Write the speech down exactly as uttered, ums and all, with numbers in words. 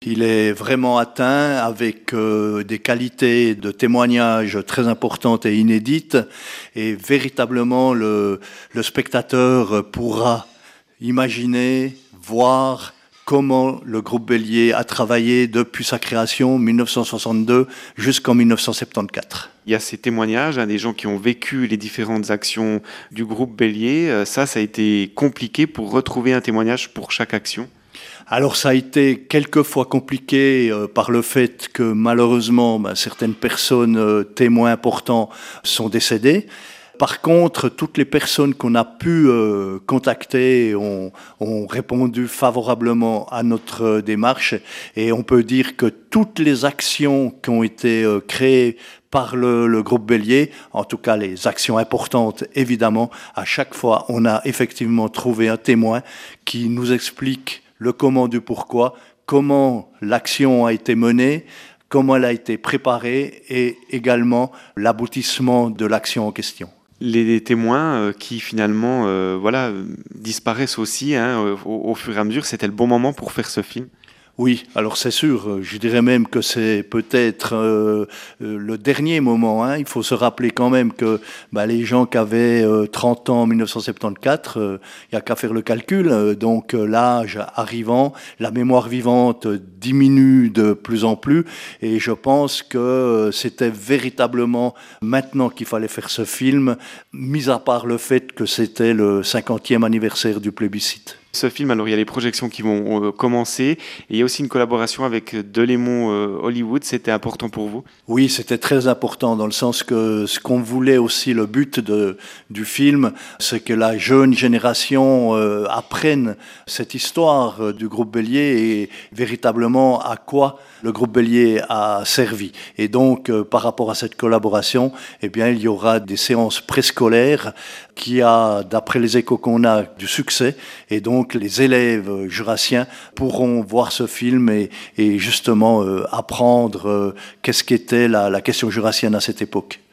Il est vraiment atteint avec euh, des qualités de témoignage très importantes et inédites, et véritablement le, le spectateur pourra imaginer, voir comment le groupe Bélier a travaillé depuis sa création en mille neuf cent soixante-deux jusqu'en mille neuf cent soixante-quatorze. Il y a ces témoignages, hein, des gens qui ont vécu les différentes actions du groupe Bélier. Euh, ça, ça a été compliqué pour retrouver un témoignage pour chaque action. Alors ça a été quelquefois compliqué euh, par le fait que malheureusement ben, certaines personnes euh, témoins importants sont décédées. Par contre, toutes les personnes qu'on a pu euh, contacter ont, ont répondu favorablement à notre démarche, et on peut dire que toutes les actions qui ont été euh, créées par le, le groupe Bélier, en tout cas les actions importantes évidemment, à chaque fois on a effectivement trouvé un témoin qui nous explique le comment du pourquoi, comment l'action a été menée, comment elle a été préparée et également l'aboutissement de l'action en question. Les témoins euh, qui finalement euh, voilà, disparaissent aussi hein, au, au fur et à mesure, c'était le bon moment pour faire ce film. Oui, alors c'est sûr, je dirais même que c'est peut-être euh, le dernier moment. Hein. Il faut se rappeler quand même que bah, les gens qui avaient euh, trente ans en mille neuf cent soixante-quatorze, il euh, n'y a qu'à faire le calcul. Euh, donc euh, l'âge arrivant, la mémoire vivante diminue de plus en plus. Et je pense que euh, c'était véritablement maintenant qu'il fallait faire ce film, mis à part le fait que c'était le cinquantième anniversaire du plébiscite. Ce film, alors il y a les projections qui vont euh, commencer, et il y a aussi une collaboration avec Delémont euh, Hollywood. C'était important pour vous? Oui, c'était très important dans le sens que ce qu'on voulait aussi, le but de, du film, c'est que la jeune génération euh, apprenne cette histoire euh, du groupe Bélier et véritablement à quoi le groupe Bélier a servi. Et donc, euh, par rapport à cette collaboration, eh bien, il y aura des séances préscolaires qui a, d'après les échos qu'on a, du succès. Et donc, les élèves jurassiens pourront voir ce film et, et justement euh, apprendre euh, qu'est-ce qu'était la, la question jurassienne à cette époque.